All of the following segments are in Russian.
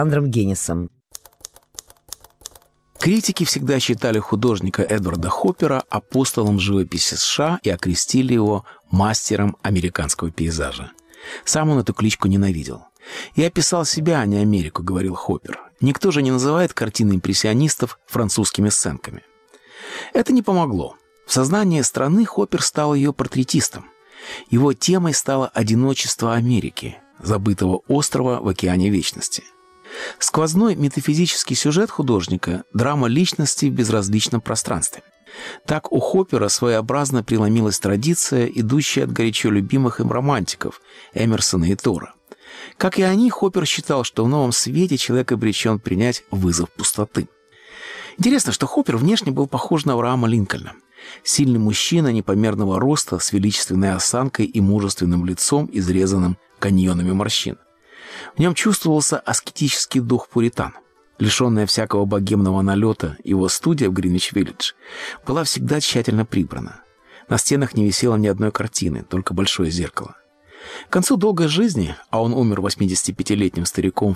Андром Генисом. Критики всегда считали художника Эдварда Хоппера апостолом живописи США и окрестили его мастером американского пейзажа. Сам он эту кличку ненавидел. «Я писал себя, а не Америку», — говорил Хоппер. «Никто же не называет картины импрессионистов французскими сценками». Это не помогло. В сознании страны Хоппер стал ее портретистом. Его темой стало одиночество Америки, забытого острова в океане вечности. Сквозной метафизический сюжет художника – драма личности в безразличном пространстве. Так у Хоппера своеобразно преломилась традиция, идущая от горячо любимых им романтиков Эмерсона и Тора. Как и они, Хоппер считал, что в новом свете человек обречен принять вызов пустоты. Интересно, что Хоппер внешне был похож на Авраама Линкольна. Сильный мужчина непомерного роста, с величественной осанкой и мужественным лицом, изрезанным каньонами морщин. В нем чувствовался аскетический дух пуритан. Лишенная всякого богемного налета, его студия в Гринвич-Виллидж была всегда тщательно прибрана. На стенах не висело ни одной картины, только большое зеркало. К концу долгой жизни, а он умер 85-летним стариком в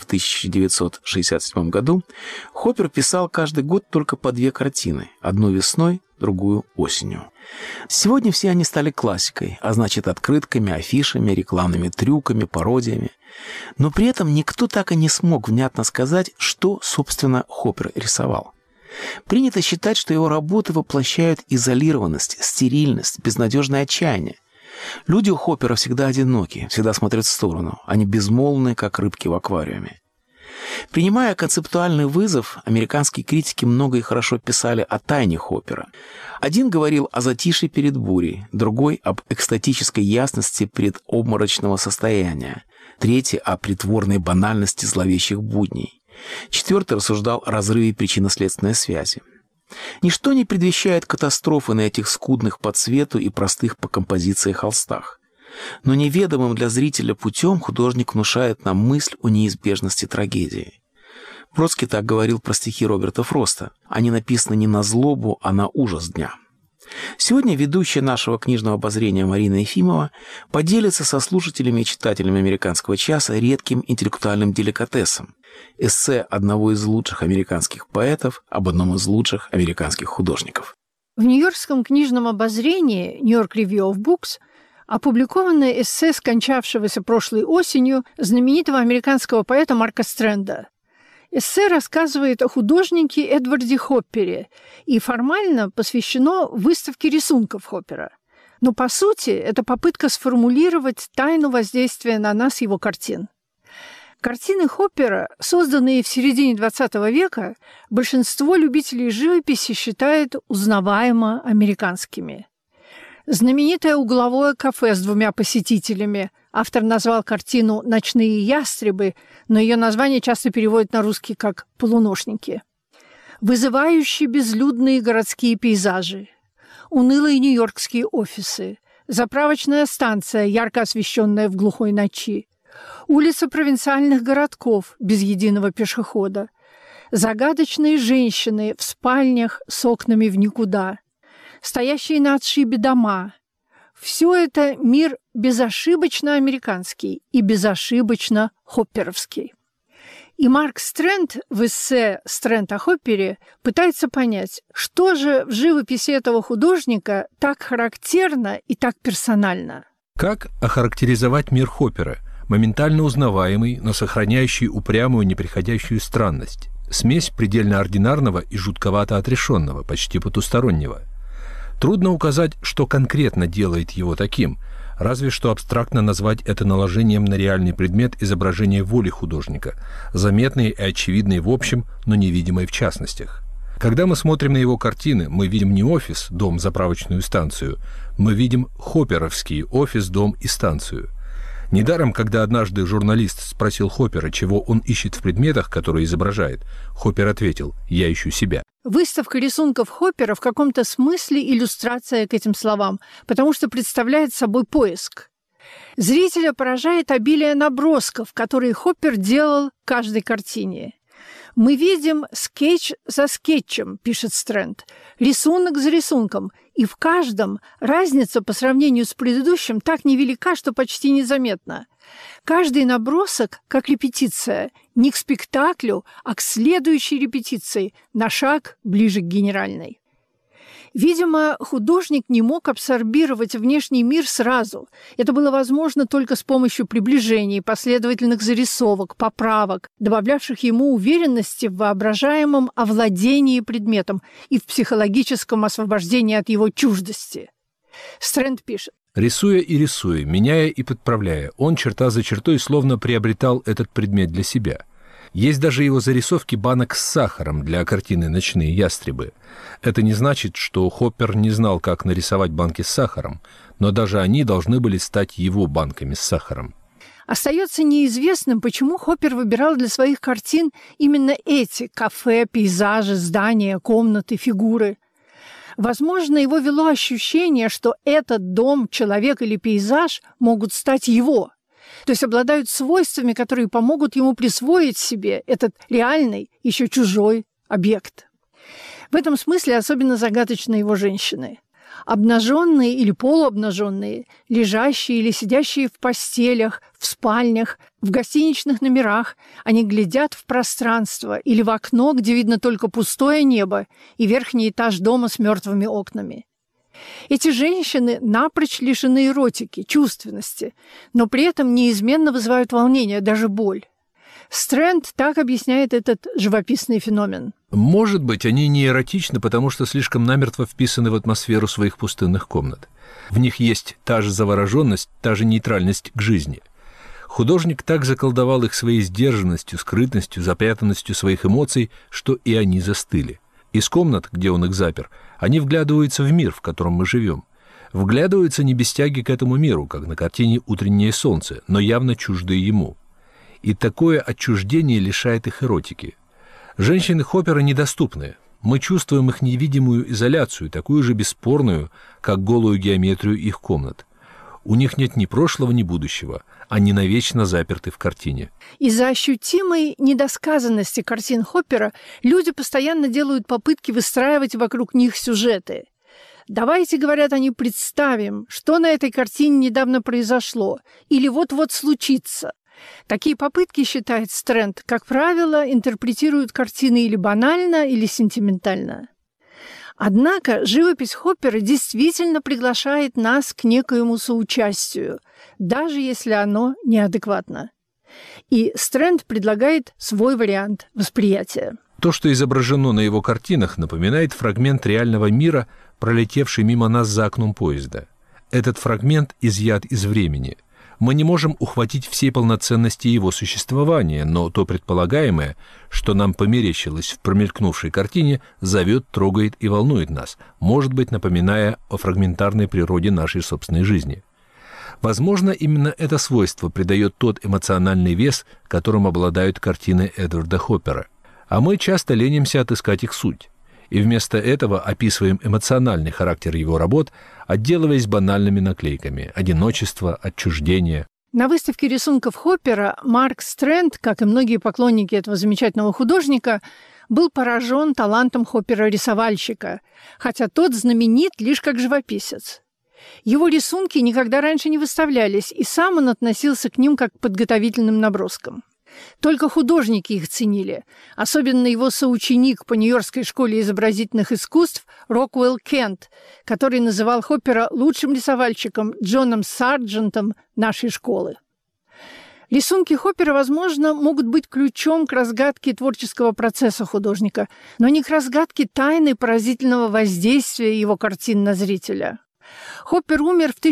1967 году, Хоппер писал каждый год только по 2 картины, одну весной, другую осенью. Сегодня все они стали классикой, а значит открытками, афишами, рекламными трюками, пародиями. Но при этом никто так и не смог внятно сказать, что, собственно, Хоппер рисовал. Принято считать, что его работы воплощают изолированность, стерильность, безнадежное отчаяние. Люди у Хоппера всегда одиноки, всегда смотрят в сторону. Они безмолвны, как рыбки в аквариуме. Принимая концептуальный вызов, американские критики много и хорошо писали о тайне Хоппера. Один говорил о затишье перед бурей, другой – об экстатической ясности предобморочного состояния, третий – о притворной банальности зловещих будней, четвертый рассуждал о разрыве причинно-следственной связи. Ничто не предвещает катастрофы на этих скудных по цвету и простых по композиции холстах. Но неведомым для зрителя путем художник внушает нам мысль о неизбежности трагедии. Бродский так говорил про стихи Роберта Фроста. Они написаны не на злобу, а на ужас дня. Сегодня ведущая нашего книжного обозрения Марина Ефимова поделится со слушателями и читателями «Американского часа» редким интеллектуальным деликатесом – эссе одного из лучших американских поэтов об одном из лучших американских художников. В Нью-Йоркском книжном обозрении New York Review of Books опубликовано эссе скончавшегося прошлой осенью знаменитого американского поэта Марка Стрэнда. Эссе рассказывает о художнике Эдварде Хоппере и формально посвящено выставке рисунков Хоппера. Но, по сути, это попытка сформулировать тайну воздействия на нас его картин. Картины Хоппера, созданные в середине XX века, большинство любителей живописи считает узнаваемо американскими. Знаменитое угловое кафе с 2 посетителями. Автор назвал картину «Ночные ястребы», но ее название часто переводят на русский как «полуношники». Вызывающие безлюдные городские пейзажи, унылые нью-йоркские офисы, заправочная станция, ярко освещенная в глухой ночи, улицы провинциальных городков без единого пешехода, загадочные женщины в спальнях с окнами в никуда, стоящие на отшибе дома. Все это мир безошибочно американский и безошибочно хопперовский. И Марк Стрэнд в эссе «Стрэнд о Хоппере» пытается понять, что же в живописи этого художника так характерно и так персонально. Как охарактеризовать мир Хоппера, моментально узнаваемый, но сохраняющий упрямую неприходящую странность, смесь предельно ординарного и жутковато отрешенного, почти потустороннего? Трудно указать, что конкретно делает его таким, разве что абстрактно назвать это наложением на реальный предмет изображения воли художника, заметной и очевидной в общем, но невидимой в частностях. Когда мы смотрим на его картины, мы видим не офис, дом, заправочную станцию, мы видим хопперовский офис, дом и станцию. Недаром, когда однажды журналист спросил Хоппера, чего он ищет в предметах, которые изображает, Хоппер ответил: «Я ищу себя». Выставка рисунков Хоппера в каком-то смысле иллюстрация к этим словам, потому что представляет собой поиск. Зрителя поражает обилие набросков, которые Хоппер делал к каждой картине. «Мы видим скетч за скетчем», – пишет Стрэнд, «рисунок за рисунком, и в каждом разница по сравнению с предыдущим так невелика, что почти незаметна. Каждый набросок как репетиция, не к спектаклю, а к следующей репетиции, на шаг ближе к генеральной. Видимо, художник не мог абсорбировать внешний мир сразу. Это было возможно только с помощью приближений, последовательных зарисовок, поправок, добавлявших ему уверенности в воображаемом овладении предметом и в психологическом освобождении от его чуждости. Стрэнд пишет: Рисуя и рисуя, меняя и подправляя, он черта за чертой словно приобретал этот предмет для себя. Есть даже его зарисовки банок с сахаром для картины «Ночные ястребы». Это не значит, что Хоппер не знал, как нарисовать банки с сахаром, но даже они должны были стать его банками с сахаром. Остается неизвестным, почему Хоппер выбирал для своих картин именно эти кафе, пейзажи, здания, комнаты, фигуры. Возможно, его вело ощущение, что этот дом, человек или пейзаж могут стать его, то есть обладают свойствами, которые помогут ему присвоить себе этот реальный, еще чужой объект. В этом смысле особенно загадочны его женщины. Обнаженные или полуобнаженные, лежащие или сидящие в постелях, в спальнях, в гостиничных номерах, они глядят в пространство или в окно, где видно только пустое небо и верхний этаж дома с мертвыми окнами. Эти женщины напрочь лишены эротики, чувственности, но при этом неизменно вызывают волнение, даже боль. Стрэнд так объясняет этот живописный феномен. Может быть, они не эротичны, потому что слишком намертво вписаны в атмосферу своих пустынных комнат. В них есть та же завороженность, та же нейтральность к жизни. Художник так заколдовал их своей сдержанностью, скрытностью, запрятанностью своих эмоций, что и они застыли. Из комнат, где он их запер, они вглядываются в мир, в котором мы живем. Вглядываются не без тяги к этому миру, как на картине «Утреннее солнце», но явно чуждые ему. И такое отчуждение лишает их эротики. Женщины Хоппера недоступны. Мы чувствуем их невидимую изоляцию, такую же бесспорную, как голую геометрию их комнат. У них нет ни прошлого, ни будущего. Они навечно заперты в картине. Из-за ощутимой недосказанности картин Хоппера люди постоянно делают попытки выстраивать вокруг них сюжеты. Давайте, говорят они, представим, что на этой картине недавно произошло или вот-вот случится. Такие попытки, считает Стрэнд, как правило, интерпретируют картины или банально, или сентиментально. Однако живопись Хоппера действительно приглашает нас к некоему соучастию, даже если оно неадекватно. И Стрэнд предлагает свой вариант восприятия. То, что изображено на его картинах, напоминает фрагмент реального мира, пролетевший мимо нас за окном поезда. Этот фрагмент изъят из времени. Мы не можем ухватить всей полноценности его существования, но то предполагаемое, что нам померещилось в промелькнувшей картине, зовет, трогает и волнует нас, может быть, напоминая о фрагментарной природе нашей собственной жизни. Возможно, именно это свойство придает тот эмоциональный вес, которым обладают картины Эдварда Хоппера. А мы часто ленимся отыскать их суть. И вместо этого описываем эмоциональный характер его работ, отделываясь банальными наклейками – одиночество, отчуждение. На выставке рисунков Хоппера Марк Стрэнд, как и многие поклонники этого замечательного художника, был поражен талантом Хоппера-рисовальщика, хотя тот знаменит лишь как живописец. Его рисунки никогда раньше не выставлялись, и сам он относился к ним как к подготовительным наброскам. Только художники их ценили, особенно его соученик по Нью-Йоркской школе изобразительных искусств Роквелл Кент, который называл Хоппера лучшим рисовальщиком Джоном Сарджентом нашей школы. Рисунки Хоппера, возможно, могут быть ключом к разгадке творческого процесса художника, но не к разгадке тайны поразительного воздействия его картин на зрителя. Хоппер умер в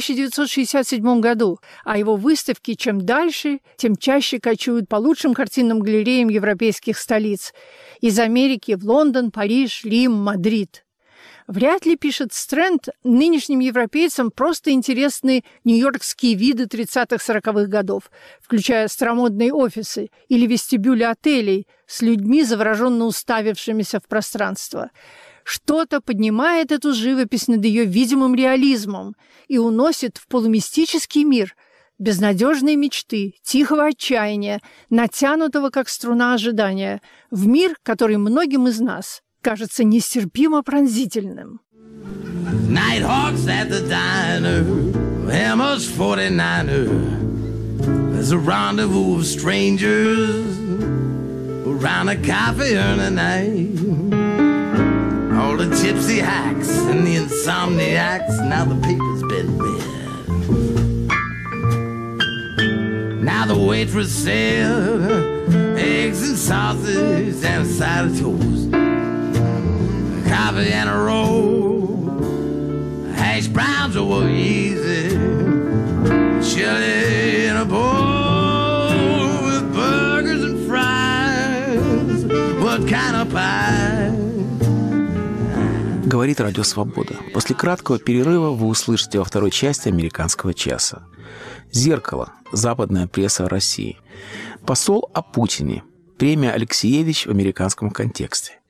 1967 году, а его выставки чем дальше, тем чаще кочуют по лучшим картинным галереям европейских столиц – из Америки в Лондон, Париж, Рим, Мадрид. Вряд ли, пишет Стрэнд, нынешним европейцам просто интересны нью-йоркские виды 30-40-х годов, включая старомодные офисы или вестибюли отелей с людьми, завороженно уставившимися в пространство. Что-то поднимает эту живопись над ее видимым реализмом и уносит в полумистический мир безнадежные мечты, тихого отчаяния, натянутого, как струна ожидания, в мир, который многим из нас кажется нестерпимо пронзительным. Nighthawks at the diner, Emma's 49er, There's a rendezvous of strangers around a coffee urn at night. All the gypsy hacks and the insomniacs, now the paper's been read. Now the waitress said eggs and sausage and a side of toast, coffee and a roll, hash browns were easy, chili in a bowl with burgers and fries. What kind of pie? Говорит Радио Свобода. После краткого перерыва вы услышите во второй части «Американского часа». «Зеркало. Западная пресса России». Посол о Путине. Премия Алексеевич в американском контексте.